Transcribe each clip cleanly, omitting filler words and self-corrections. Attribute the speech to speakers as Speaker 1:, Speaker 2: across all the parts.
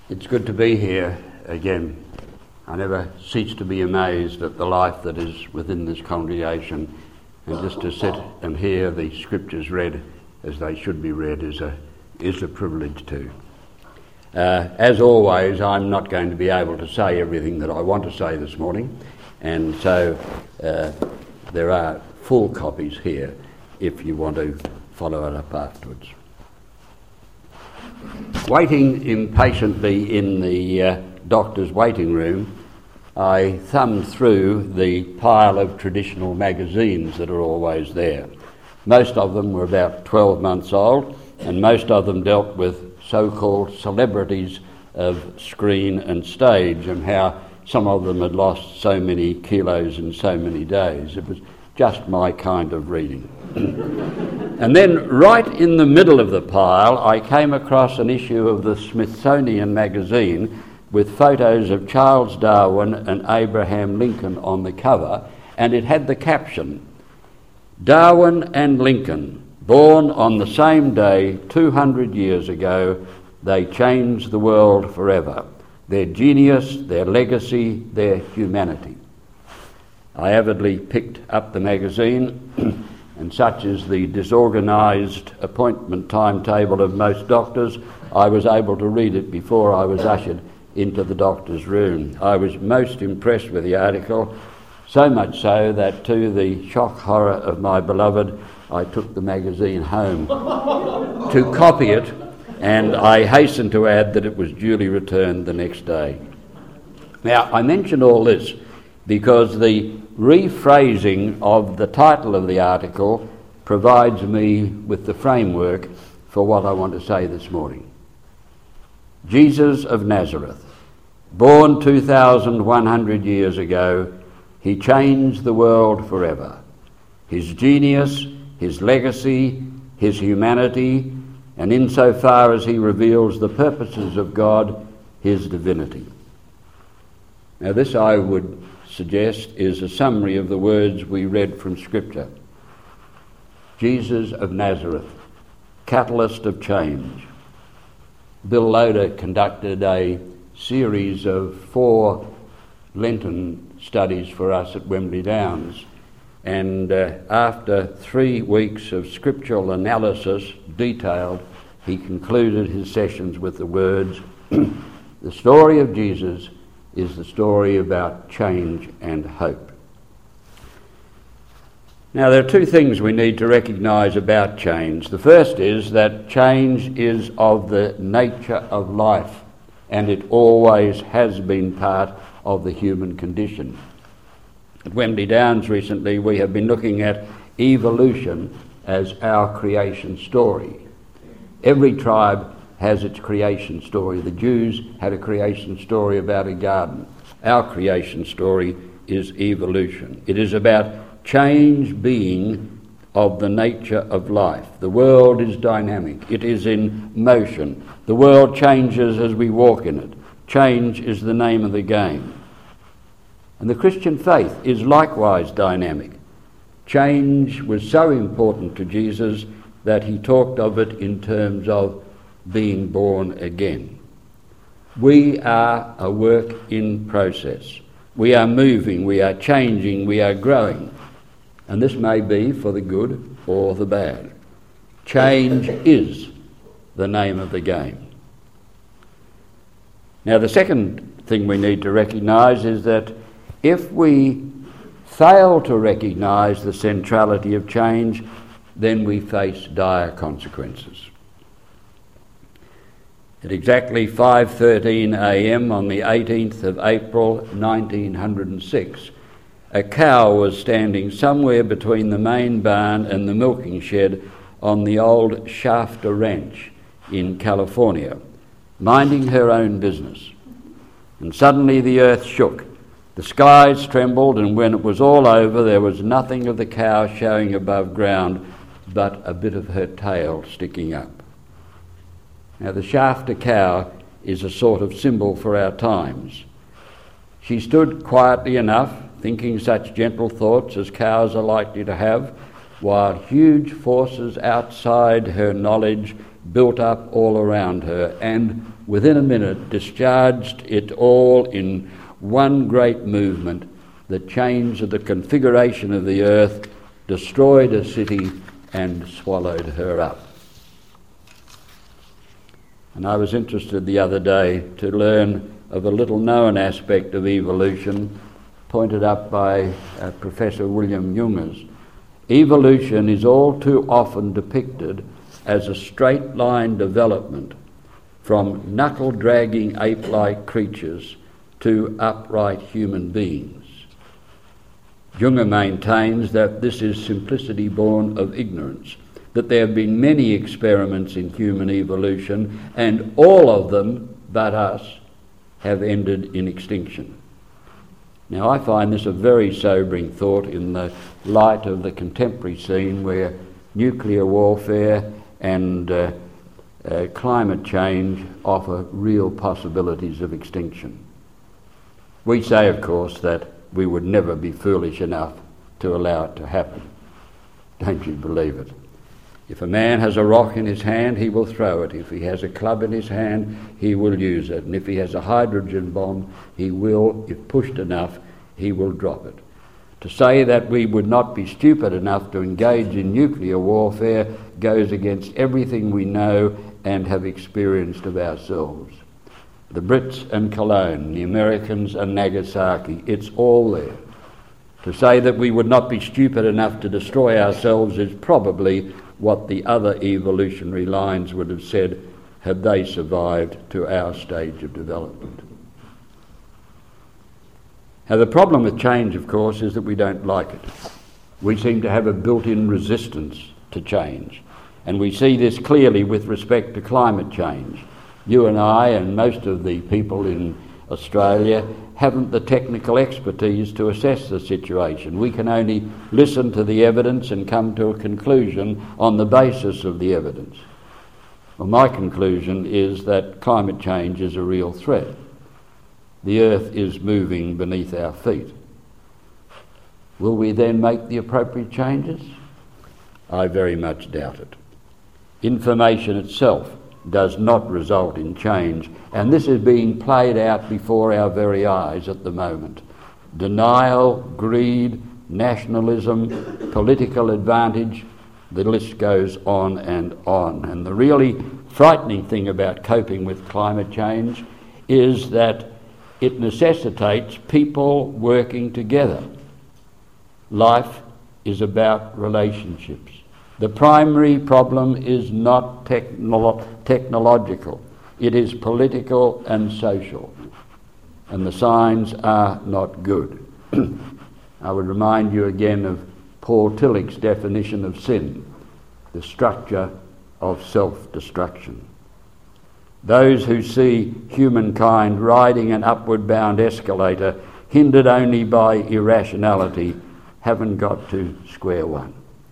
Speaker 1: It's good to be here again. I never cease to be amazed at the life that is within this congregation, and just to sit and hear the scriptures read as they should be read is a privilege too. As always, I'm not going to be able to say everything that I want to say this morning, and so there are full copies here if you want to follow it up afterwards. Waiting impatiently in the doctor's waiting room, I thumbed through the pile of traditional magazines that are always there. Most of them were about 12 months old, and most of them dealt with so-called celebrities of screen and stage and how some of them had lost so many kilos in so many days. It was just my kind of reading. And then right in the middle of the pile I came across an issue of the Smithsonian magazine with photos of Charles Darwin and Abraham Lincoln on the cover, and it had the caption, "Darwin and Lincoln, born on the same day 200 years ago, they changed the world forever. Their genius, their legacy, their humanity." I avidly picked up the magazine, and such is the disorganised appointment timetable of most doctors, I was able to read it before I was ushered into the doctor's room. I was most impressed with the article, so much so that to the shock horror of my beloved, I took the magazine home to copy it, and I hasten to add that it was duly returned the next day. Now, I mention all this because the rephrasing of the title of the article provides me with the framework for what I want to say this morning. Jesus of Nazareth, born 2,100 years ago, he changed the world forever. His genius, his legacy, his humanity, and insofar as he reveals the purposes of God, his divinity. Now this, I would suggest, is a summary of the words we read from Scripture. Jesus of Nazareth, catalyst of change. Bill Loader conducted a series of 4 Lenten studies for us at Wembley Downs, and after 3 weeks of scriptural analysis, detailed, he concluded his sessions with the words, "The story of Jesus is the story about change and hope." Now, there are 2 things we need to recognise about change. The first is that change is of the nature of life, and it always has been part of the human condition. At Wembley Downs recently, we have been looking at evolution as our creation story. Every tribe has its creation story. The Jews had a creation story about a garden. Our creation story is evolution. It is about change being of the nature of life. The world is dynamic. It is in motion. The world changes as we walk in it. Change is the name of the game. And the Christian faith is likewise dynamic. Change was so important to Jesus that he talked of it in terms of being born again. We are a work in process. We are moving, we are changing, we are growing. And this may be for the good or the bad. Change is the name of the game. Now, the second thing we need to recognise is that if we fail to recognise the centrality of change, then we face dire consequences. At exactly 5:13 a.m. on the 18th of April 1906, a cow was standing somewhere between the main barn and the milking shed on the old Shafter Ranch in California, minding her own business. And suddenly the earth shook, the skies trembled, and when it was all over, there was nothing of the cow showing above ground but a bit of her tail sticking up. Now, the Shafter cow is a sort of symbol for our times. She stood quietly enough, thinking such gentle thoughts as cows are likely to have, while huge forces outside her knowledge built up all around her, and within a minute discharged it all in one great movement that changed the configuration of the earth, destroyed a city, and swallowed her up. And I was interested the other day to learn of a little-known aspect of evolution pointed up by Professor William Jungers. Evolution is all too often depicted as a straight-line development from knuckle-dragging ape-like creatures to upright human beings. Junger maintains that this is simplicity born of ignorance, that there have been many experiments in human evolution, and all of them, but us, have ended in extinction. Now, I find this a very sobering thought in the light of the contemporary scene where nuclear warfare and climate change offer real possibilities of extinction. We say, of course, that we would never be foolish enough to allow it to happen. Don't you believe it? If a man has a rock in his hand, he will throw it. If he has a club in his hand, he will use it. And if he has a hydrogen bomb, he will, if pushed enough, he will drop it. To say that we would not be stupid enough to engage in nuclear warfare goes against everything we know and have experienced of ourselves. The Brits and Cologne, the Americans and Nagasaki, it's all there. To say that we would not be stupid enough to destroy ourselves is probably what the other evolutionary lines would have said had they survived to our stage of development. Now, the problem with change, of course, is that we don't like it. We seem to have a built-in resistance to change, and we see this clearly with respect to climate change. You and I and most of the people in Australia haven't the technical expertise to assess the situation. We can only listen to the evidence and come to a conclusion on the basis of the evidence. Well, my conclusion is that climate change is a real threat. The earth is moving beneath our feet. Will we then make the appropriate changes? I very much doubt it. Information itself does not result in change, and this is being played out before our very eyes at the moment. Denial, greed, nationalism, political advantage, the list goes on and on. And the really frightening thing about coping with climate change is that it necessitates people working together. Life is about relationships. The primary problem is not technological. It is political and social. And the signs are not good. I would remind you again of Paul Tillich's definition of sin, the structure of self-destruction. Those who see humankind riding an upward-bound escalator, hindered only by irrationality, haven't got to square one.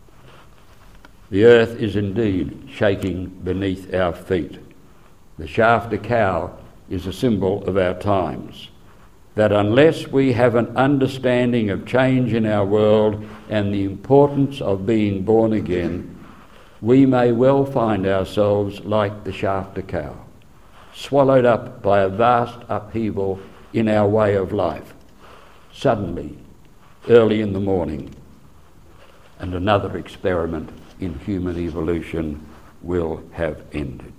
Speaker 1: The earth is indeed shaking beneath our feet. The Shafter cow is a symbol of our times. That unless we have an understanding of change in our world and the importance of being born again, we may well find ourselves like the Shafter cow, swallowed up by a vast upheaval in our way of life. Suddenly, early in the morning, and another experiment in human evolution will have ended.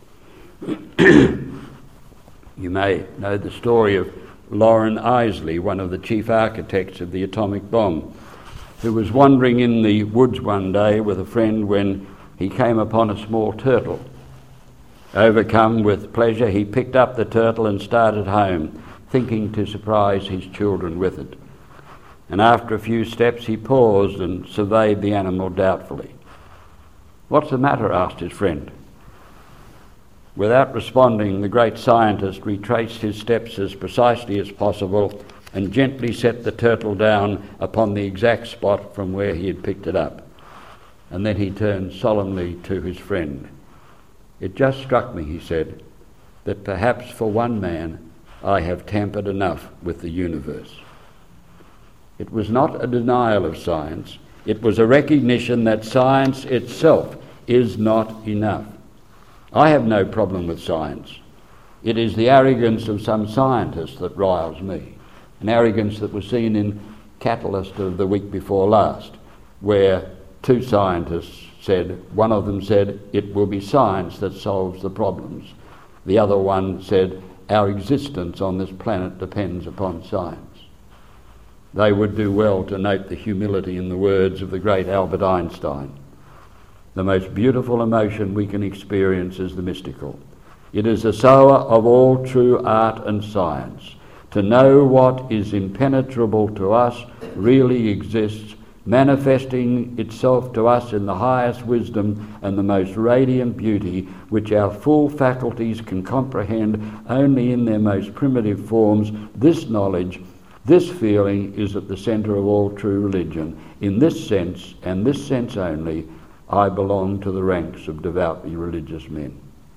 Speaker 1: You may know the story of Loren Eiseley, one of the chief architects of the atomic bomb, who was wandering in the woods one day with a friend when he came upon a small turtle. Overcome with pleasure, he picked up the turtle and started home, thinking to surprise his children with it. And after a few steps, he paused and surveyed the animal doubtfully. "What's the matter?" asked his friend. Without responding, the great scientist retraced his steps as precisely as possible and gently set the turtle down upon the exact spot from where he had picked it up. And then he turned solemnly to his friend. "It just struck me," he said, "that perhaps for one man I have tampered enough with the universe." It was not a denial of science. It was a recognition that science itself is not enough. I have no problem with science. It is the arrogance of some scientists that riles me, an arrogance that was seen in Catalyst of the week before last, where two scientists said, one of them said, it will be science that solves the problems. The other one said, our existence on this planet depends upon science. They would do well to note the humility in the words of the great Albert Einstein. The most beautiful emotion we can experience is the mystical. It is the sower of all true art and science. To know what is impenetrable to us really exists, manifesting itself to us in the highest wisdom and the most radiant beauty, which our full faculties can comprehend only in their most primitive forms. This knowledge, this feeling is at the centre of all true religion. In this sense, and this sense only, I belong to the ranks of devoutly religious men.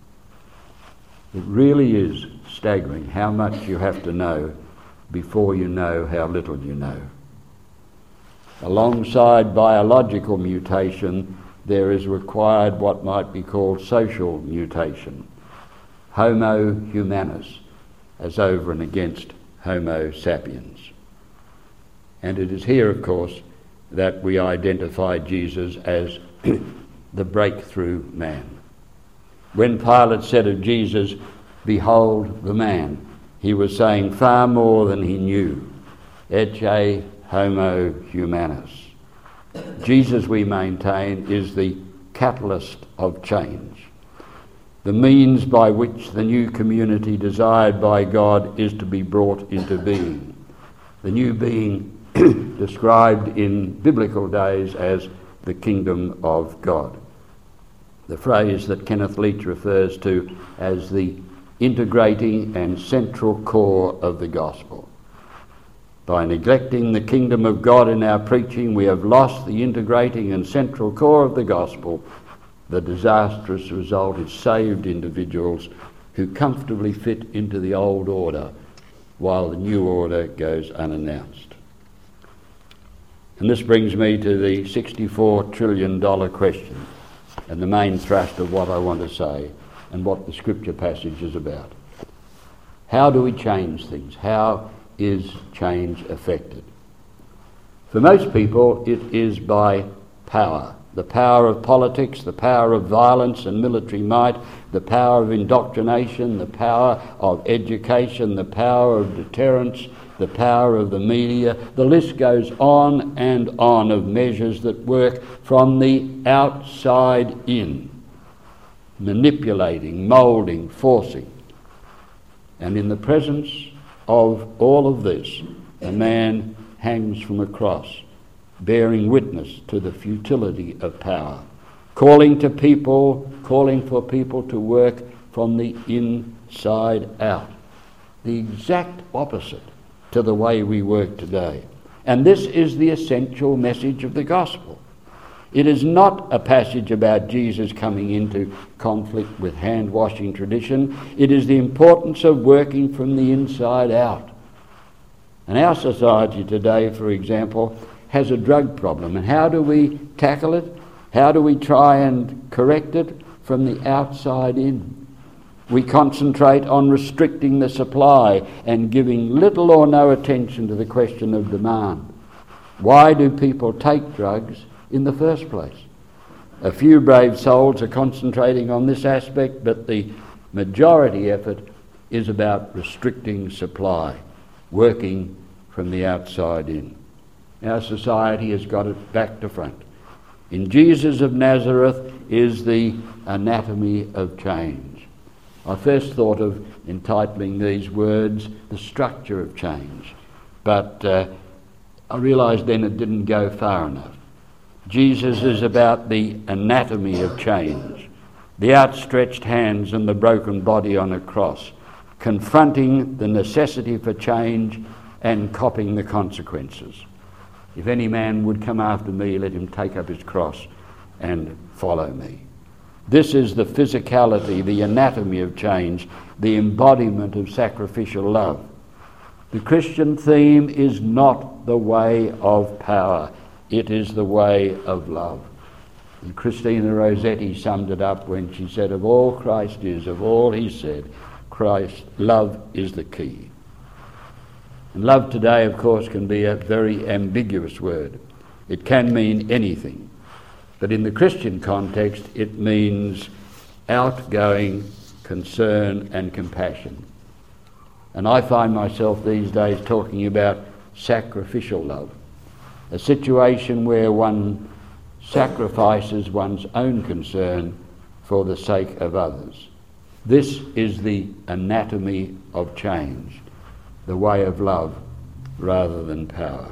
Speaker 1: It really is staggering how much you have to know before you know how little you know. Alongside biological mutation, there is required what might be called social mutation. Homo humanus, as over and against Homo sapiens. And it is here, of course, that we identify Jesus as the breakthrough man. When Pilate said of Jesus, behold the man, he was saying far more than he knew. Ecce homo humanus. Jesus, we maintain, is the catalyst of change, the means by which the new community desired by God is to be brought into being. The new being described in biblical days as the kingdom of God. The phrase that Kenneth Leach refers to as the integrating and central core of the gospel. By neglecting the kingdom of God in our preaching, we have lost the integrating and central core of the gospel. The disastrous result is saved individuals who comfortably fit into the old order while the new order goes unannounced. And this brings me to the $64 trillion question and the main thrust of what I want to say and what the scripture passage is about. How do we change things? How is change effected? For most people, it is by power. The power of politics, the power of violence and military might, the power of indoctrination, the power of education, the power of deterrence, the power of the media. The list goes on and on of measures that work from the outside in, manipulating, moulding, forcing. And in the presence of all of this, a man hangs from a cross, bearing witness to the futility of power, calling for people to work from the inside out, the exact opposite to the way we work today. And this is the essential message of the gospel. It is not a passage about Jesus coming into conflict with hand-washing tradition. It is the importance of working from the inside out. And our society today, for example, has a drug problem. And how do we tackle it? How do we try and correct it? From the outside in. We concentrate on restricting the supply and giving little or no attention to the question of demand. Why do people take drugs in the first place? A few brave souls are concentrating on this aspect, but the majority effort is about restricting supply, working from the outside in. Our society has got it back to front. In Jesus of Nazareth is the anatomy of change. I first thought of entitling these words, The Structure of Change, but I realised then it didn't go far enough. Jesus is about the anatomy of change, the outstretched hands and the broken body on a cross, confronting the necessity for change and copping the consequences. If any man would come after me, let him take up his cross and follow me. This is the physicality, the anatomy of change, the embodiment of sacrificial love. The Christian theme is not the way of power. It is the way of love. And Christina Rossetti summed it up when she said, of all Christ is, of all he said, Christ, love is the key. And love today, of course, can be a very ambiguous word. It can mean anything. But in the Christian context, it means outgoing concern and compassion. And I find myself these days talking about sacrificial love, a situation where one sacrifices one's own concern for the sake of others. This is the anatomy of change, the way of love rather than power.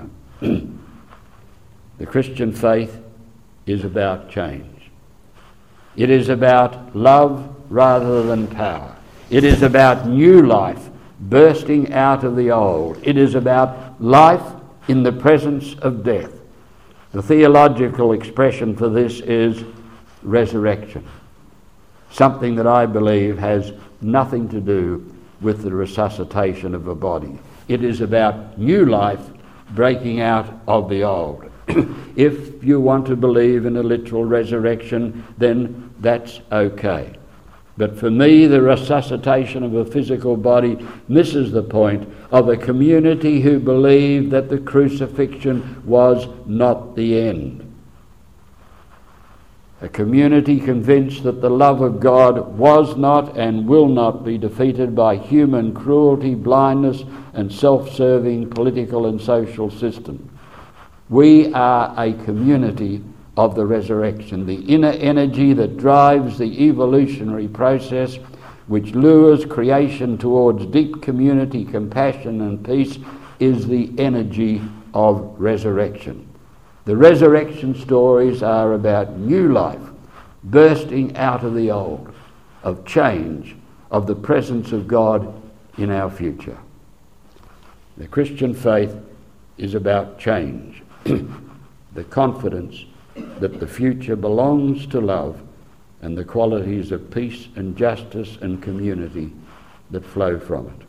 Speaker 1: The Christian faith is about change. It is about love rather than power. It is about new life bursting out of the old. It is about life in the presence of death. The theological expression for this is resurrection, something that I believe has nothing to do with the resuscitation of a body. It is about new life breaking out of the old. If you want to believe in a literal resurrection, then that's okay. But for me, the resuscitation of a physical body misses the point of a community who believed that the crucifixion was not the end. A community convinced that the love of God was not and will not be defeated by human cruelty, blindness, and self-serving political and social system. We are a community of the resurrection, the inner energy that drives the evolutionary process, which lures creation towards deep community, compassion and peace, is the energy of resurrection. The resurrection stories are about new life, bursting out of the old, of change, of the presence of God in our future. The Christian faith is about change, the confidence that the future belongs to love and the qualities of peace and justice and community that flow from it.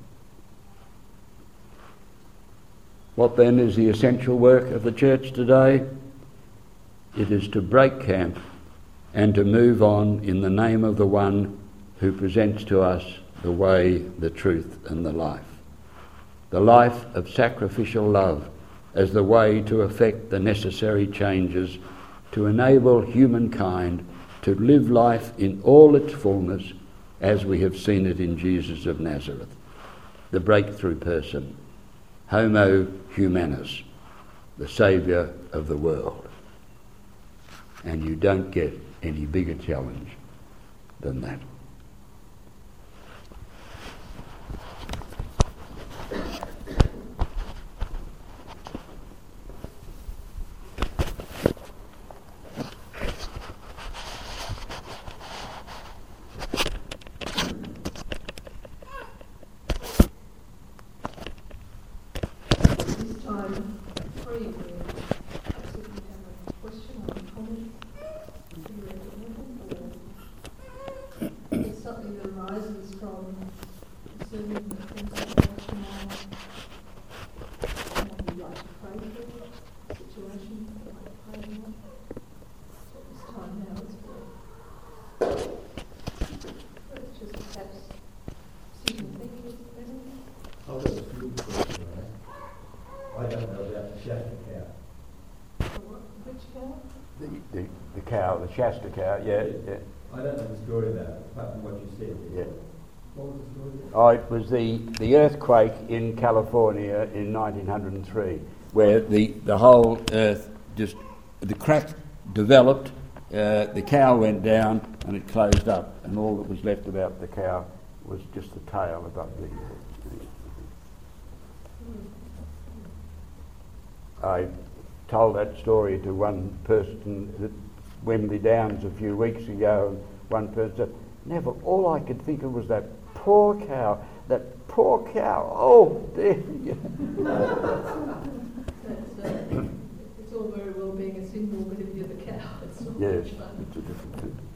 Speaker 1: What then is the essential work of the church today? It is to break camp and to move on in the name of the one who presents to us the way, the truth and the life. The life of sacrificial love as the way to effect the necessary changes to enable humankind to live life in all its fullness as we have seen it in Jesus of Nazareth, the breakthrough person, Homo Humanus, the saviour of the world. And you don't get any bigger challenge than that. The Shasta cow, yeah.
Speaker 2: I don't know the story about it, apart from what you said.
Speaker 1: Yeah.
Speaker 2: What was the story?
Speaker 1: Oh, it was the earthquake in California in 1903, where the whole earth just, the crack developed, the cow went down and it closed up, and all that was left about the cow was just the tail above the... I told that story to one person at Wembley Downs a few weeks ago, and one person said, Neville, all I could think of was that poor cow, oh dear.
Speaker 3: It's all very well being a symbol, but if you're the cow, it's not
Speaker 1: Yes,
Speaker 3: much fun.
Speaker 1: it's a different thing.